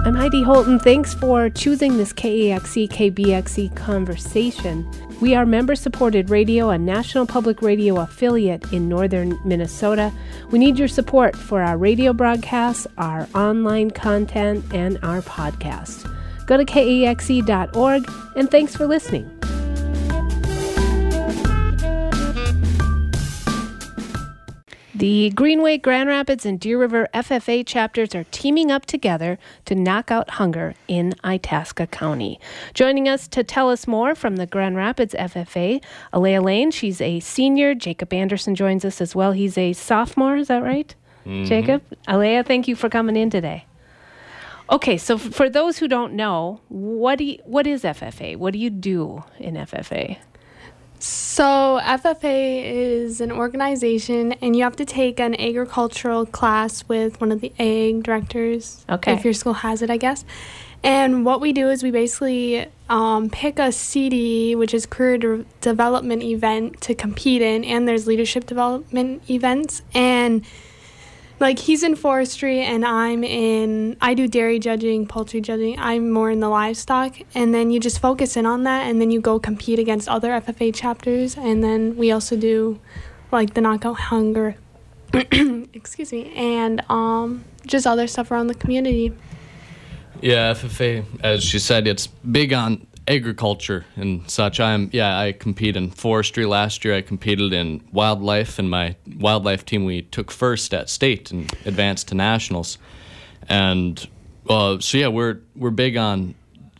I'm Heidi Holton. Thanks for choosing this KEXE, KBXE conversation. We are member-supported radio, a National Public Radio affiliate in northern Minnesota. We need your support for our radio broadcasts, our online content, and our podcast. Go to kexe.org, and thanks for listening. The Greenway, Grand Rapids, and Deer River FFA chapters are teaming up together to knock out hunger in Itasca County. Joining us to tell us more from the Grand Rapids FFA, Alea Lane. She's a senior. Jacob Anderson joins us as well. He's a sophomore. Is that right, Jacob? Alea, thank you for coming in today. Okay, so for those who don't know, what is FFA? What do you do in FFA? So FFA is an organization, and you have to take an agricultural class with one of the ag directors, if your school has it, I guess. And what we do is we basically pick a CD, which is career development event, to compete in, and there's leadership development events. And like he's in forestry, and I do dairy judging, poultry judging. I'm more in the livestock. And then you just focus in on that, and then you go compete against other FFA chapters. And then we also do like the knockout hunger, excuse me, and just other stuff around the community. Yeah, FFA, as she said, it's big on agriculture and such. I compete in forestry. Last year I competed in wildlife, and my wildlife team, we took first at state and advanced to nationals. And we're big on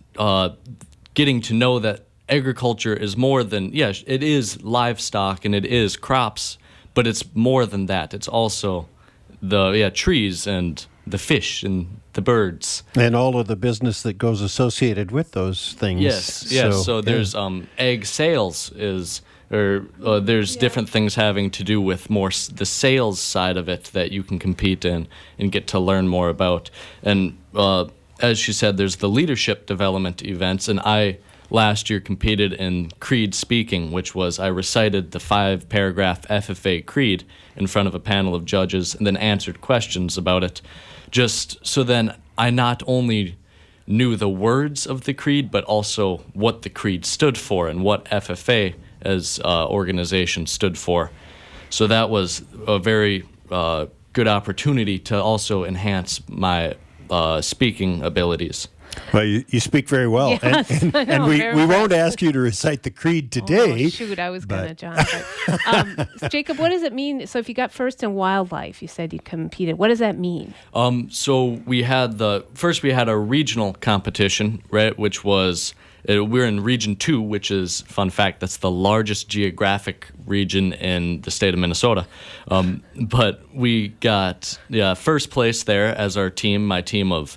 getting to know that agriculture is more than, it is livestock and it is crops, but it's more than that. It's also the trees and the fish and the birds. And all of the business that goes associated with those things. Yes. So there's egg sales there's different things having to do with more the sales side of it that you can compete in and get to learn more about. And as she said, there's the leadership development events, and I last year competed in creed speaking, which was I recited the 5-paragraph FFA creed in front of a panel of judges and then answered questions about it, just so then I not only knew the words of the creed, but also what the creed stood for and what FFA as organization stood for. So that was a very good opportunity to also enhance my speaking abilities. Well, you speak very well. Yes, and we won't ask you to recite the creed today. Oh, shoot, I was going to, John. But, Jacob, what does it mean? So if you got first in wildlife, you said you competed. What does that mean? So we had a regional competition, right, which was, we're in Region 2, which is, fun fact, that's the largest geographic region in the state of Minnesota. But we got first place there as our team, my team of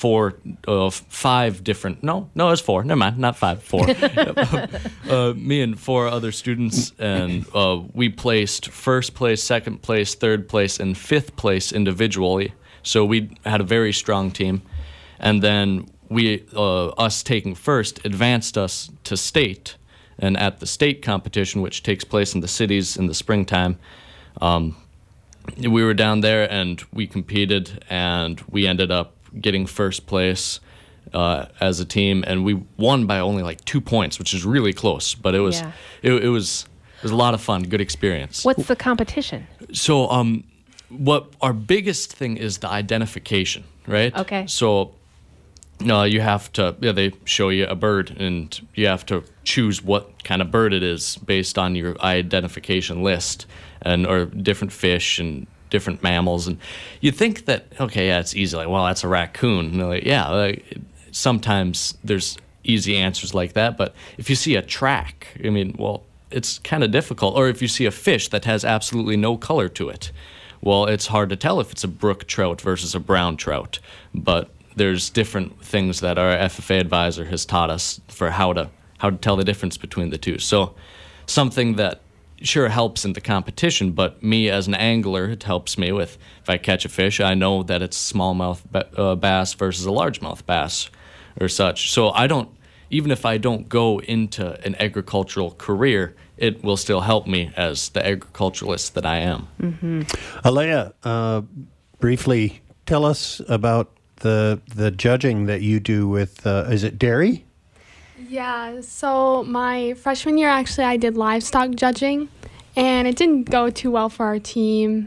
5 different, no, it was 4, never mind, not 5, 4. Me and 4 other students, and we placed first place, second place, third place, and 5th place individually. So we had a very strong team. And then us taking first advanced us to state, and at the state competition, which takes place in the cities in the springtime, we were down there and we competed, and we ended up getting first place as a team, and we won by only like 2 points, which is really close, but it was a lot of fun, good experience. What's the competition? So what our biggest thing is the identification, right? Okay. So you have to, they show you a bird, and you have to choose what kind of bird it is based on your identification list, or different fish and different mammals. And you think that, it's easy, like, well, that's a raccoon. And like, sometimes there's easy answers like that, but if you see a track, it's kind of difficult. Or if you see a fish that has absolutely no color to it, well, it's hard to tell if it's a brook trout versus a brown trout. But there's different things that our FFA advisor has taught us for how to tell the difference between the two. So something that sure helps in the competition, but me as an angler, it helps me with, if I catch a fish, I know that it's smallmouth bass versus a largemouth bass or such. So even if I don't go into an agricultural career, it will still help me as the agriculturalist that I am. Mm-hmm. Alea, briefly tell us about the judging that you do with, is it dairy? Yeah, so my freshman year, actually, I did livestock judging, and it didn't go too well for our team.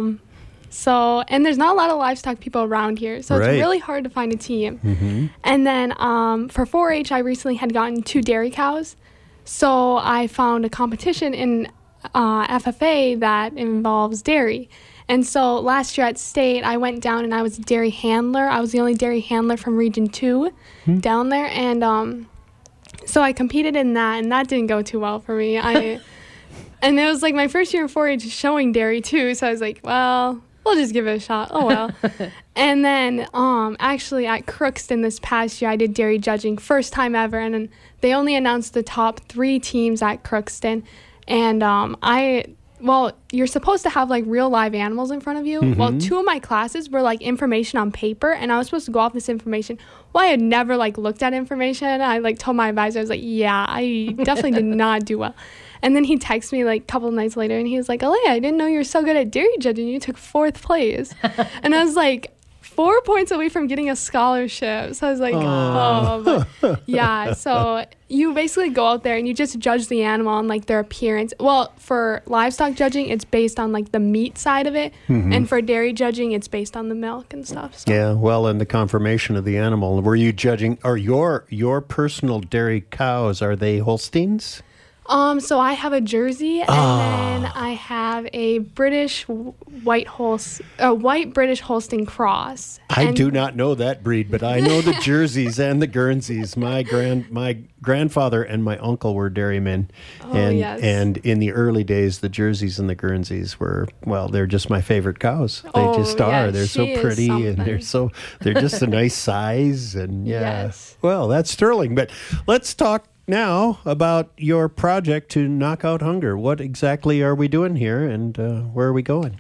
And there's not a lot of livestock people around here, so It's really hard to find a team. Mm-hmm. And then for 4-H, I recently had gotten 2 dairy cows, so I found a competition in FFA that involves dairy. And so last year at state, I went down and I was a dairy handler. I was the only dairy handler from Region 2 down there, and so I competed in that, and that didn't go too well for me. And it was like my first year in 4-H showing dairy too, so I was like, well, we'll just give it a shot. Oh, well. And then actually at Crookston this past year, I did dairy judging, first time ever, and then they only announced the top 3 teams at Crookston. And you're supposed to have like real live animals in front of you. Mm-hmm. Well, 2 of my classes were like information on paper, and I was supposed to go off this information. Well, I had never like looked at information. I like told my advisor, I was like, yeah, I definitely did not do well. And then he texted me like a couple of nights later, and he was like, Alea, I didn't know you were so good at dairy judging. You took 4th place. And I was like, 4 points away from getting a scholarship. So I was like, but yeah. So you basically go out there and you just judge the animal on like their appearance. Well, for livestock judging, it's based on like the meat side of it. Mm-hmm. And for dairy judging, it's based on the milk and stuff. So. Yeah, well, and the conformation of the animal. Were you judging, or your personal dairy cows, are they Holsteins? So I have a Jersey, and then I have a white British Holstein cross. I do not know that breed, but I know the Jerseys and the Guernseys. My grandfather and my uncle were dairymen, and in the early days, the Jerseys and the Guernseys were, well, they're just my favorite cows. They just are. Yeah, they're so pretty, and they're just a nice size, and yeah. Yes. Well, that's sterling. But let's talk now about your project to knock out hunger. What exactly are we doing here, and where are we going?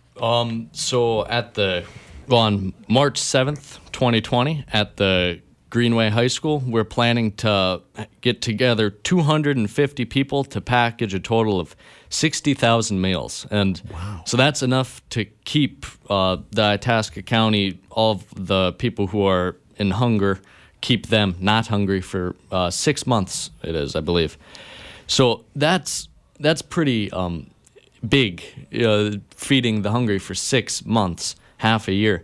So on March 7th, 2020, at the Greenway High School, we're planning to get together 250 people to package a total of 60,000 meals. And so that's enough to keep the Itasca County, all of the people who are in hunger, keep them not hungry for 6 months, it is, I believe. So that's pretty big, feeding the hungry for 6 months, half a year.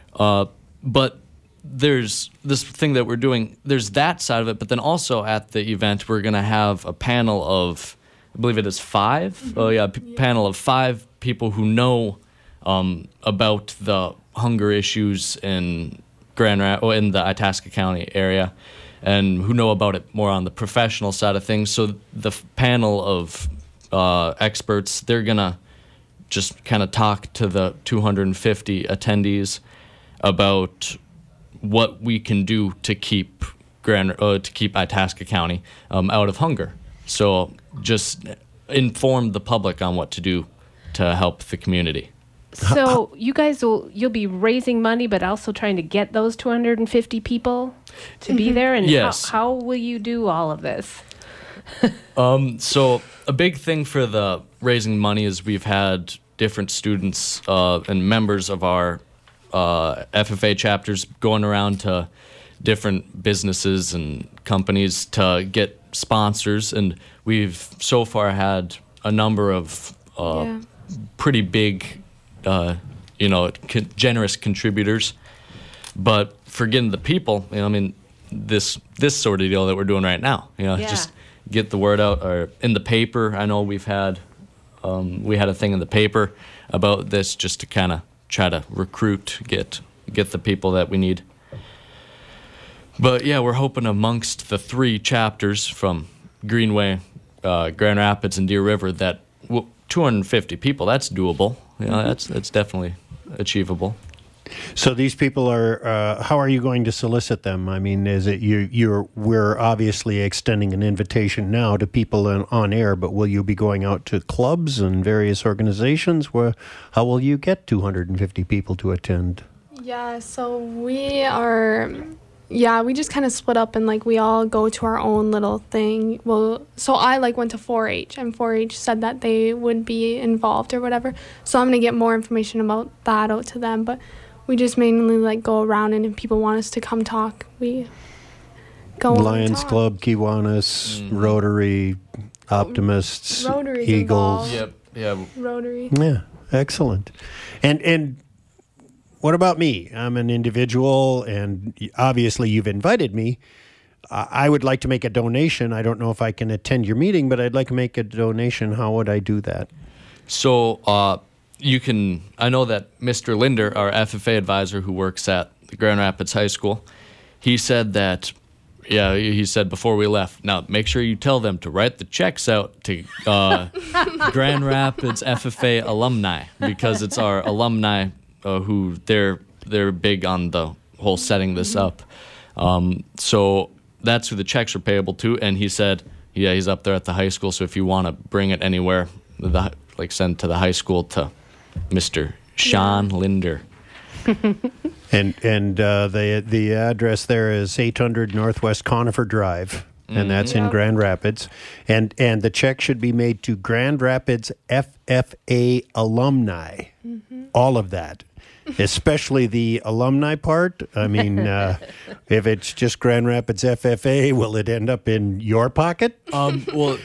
But there's this thing that we're doing, there's that side of it, but then also at the event, we're going to have a panel of, I believe it is 5? Mm-hmm. Panel of 5 people who know about the hunger issues in in the Itasca County area, and who know about it more on the professional side of things. So the panel of experts, they're gonna just kind of talk to the 250 attendees about what we can do to keep Itasca County out of hunger. So just inform the public on what to do to help the community. So you guys you'll be raising money, but also trying to get those 250 people to be there. And yes. How will you do all of this? So a big thing for the raising money is we've had different students and members of our FFA chapters going around to different businesses and companies to get sponsors, and we've so far had a number of pretty big generous contributors. But for getting the people, this sort of deal that we're doing right now, just get the word out. Or in the paper, I know we had a thing in the paper about this, just to kind of try to recruit, get the people that we need. But yeah, we're hoping amongst the 3 chapters from Greenway, Grand Rapids, and Deer River that 250 people, that's doable. That's definitely achievable. So these people are, how are you going to solicit them? I mean, is it we're obviously extending an invitation now to people on air, but will you be going out to clubs and various organizations? How will you get 250 people to attend? Yeah, so we just kind of split up, and we all go to our own little thing. Well, so I went to 4-H, and 4-H said that they would be involved or whatever. So I'm going to get more information about that out to them. But we just mainly like go around, and if people want us to come talk, we go Lions Club, Kiwanis, Rotary, Optimists, Rotary's Eagles. Involved. Yeah. Rotary. Yeah, excellent. And what about me? I'm an individual, and obviously you've invited me. I would like to make a donation. I don't know if I can attend your meeting, but I'd like to make a donation. How would I do that? So you can, I know that Mr. Linder, our FFA advisor who works at the Grand Rapids High School, he said that, he said before we left, now make sure you tell them to write the checks out to Grand Rapids FFA alumni, because it's our alumni who they're big on the whole setting this up. So that's who the checks are payable to. And he said, he's up there at the high school, so if you want to bring it anywhere, send to the high school to Mr. Sean Linder. And the address there is 800 Northwest Conifer Drive, and that's in Grand Rapids. And the check should be made to Grand Rapids FFA alumni. All of that, especially the alumni part. I mean, if it's just Grand Rapids FFA, will it end up in your pocket? Well,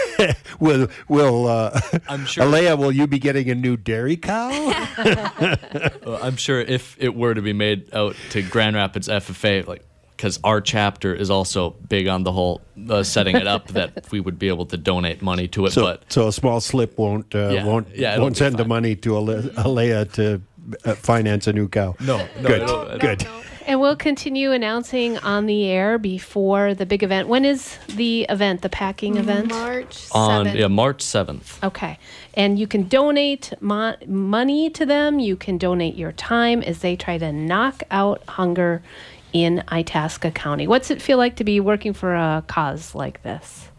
I'm sure. Alea, will you be getting a new dairy cow? I'm sure if it were to be made out to Grand Rapids FFA, because our chapter is also big on the whole setting it up, that we would be able to donate money to it. So a small slip won't send the money to Alea to finance a new cow. No. Good. And we'll continue announcing on the air before the big event. When is the event, the packing event? March 7th. March 7th. Okay. And you can donate money to them. You can donate your time as they try to knock out hunger in Itasca County. What's it feel like to be working for a cause like this?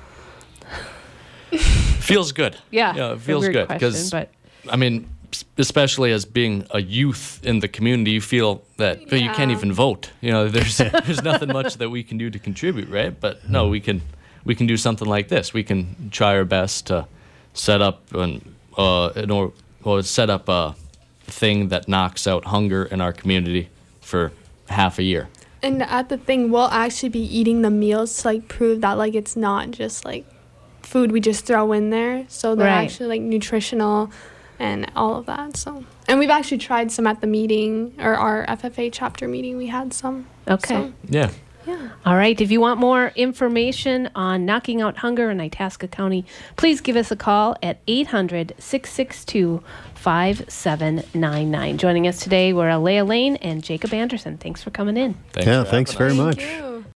Feels good. Yeah, it feels good because, I mean, especially as being a youth in the community, you feel that you can't even vote. There's nothing much that we can do to contribute, right? But no, we can do something like this. We can try our best to set up set up a thing that knocks out hunger in our community for half a year. And at the thing, we'll actually be eating the meals to prove that it's not just food we just throw in there. So they're actually nutritional and all of that. So, and we've actually tried some at the meeting, or our FFA chapter meeting. We had some. Okay. So. Yeah. All right. If you want more information on knocking out hunger in Itasca County, please give us a call at 800-662-5799. Joining us today were Alea Lane and Jacob Anderson. Thanks for coming in. Thanks very much. Thank you.